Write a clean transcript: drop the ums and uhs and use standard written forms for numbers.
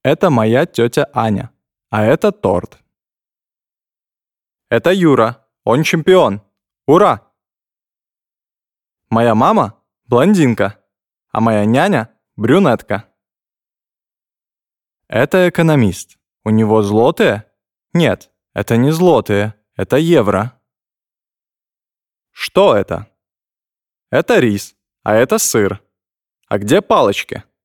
Это моя тетя Аня, а это торт. Это Юра, он чемпион. Ура! Моя мама – блондинка, а моя няня – брюнетка. Это экономист. У него злотые? Нет, это не злотые, это евро. Что это? Это рис, а это сыр. А где палочки?